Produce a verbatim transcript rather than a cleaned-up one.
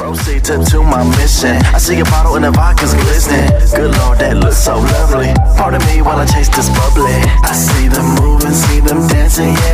Proceed to, to my mission. I see a bottle and the vodka's glistening. Good Lord, that looks so lovely. Pardon me while I chase this bubbly. I see them moving, see them dancing, yeah.